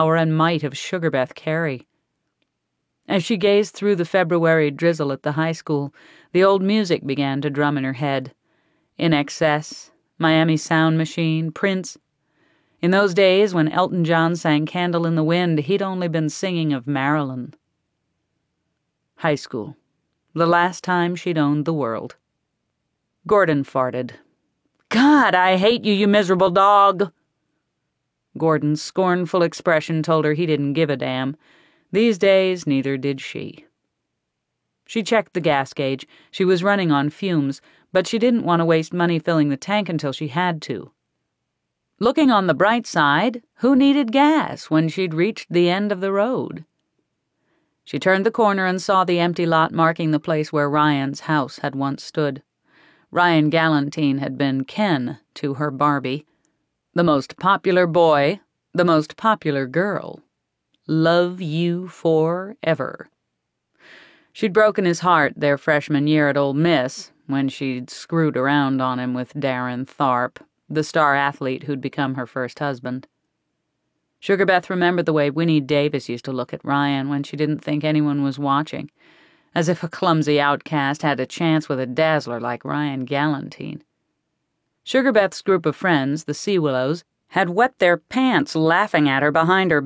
power and might of Sugarbeth Carey. As she gazed through the February drizzle at the high school, the old music began to drum in her head. In Excess, Miami Sound Machine, Prince. In those days when Elton John sang Candle in the Wind, he'd only been singing of Marilyn. High school. The last time she'd owned the world. Gordon farted. "God, I hate you, you miserable dog!" Gordon's scornful expression told her he didn't give a damn. These days, neither did she. She checked the gas gauge. She was running on fumes, but she didn't want to waste money filling the tank until she had to. Looking on the bright side, who needed gas when she'd reached the end of the road? She turned the corner and saw the empty lot marking the place where Ryan's house had once stood. Ryan Galantine had been Ken to her Barbie. The most popular boy, the most popular girl. Love you forever. She'd broken his heart their freshman year at Ole Miss, when she'd screwed around on him with Darren Tharp, the star athlete who'd become her first husband. Sugarbeth remembered the way Winnie Davis used to look at Ryan when she didn't think anyone was watching, as if a clumsy outcast had a chance with a dazzler like Ryan Galantine. Sugarbeth's group of friends, the Sea Willows, had wet their pants laughing at her behind her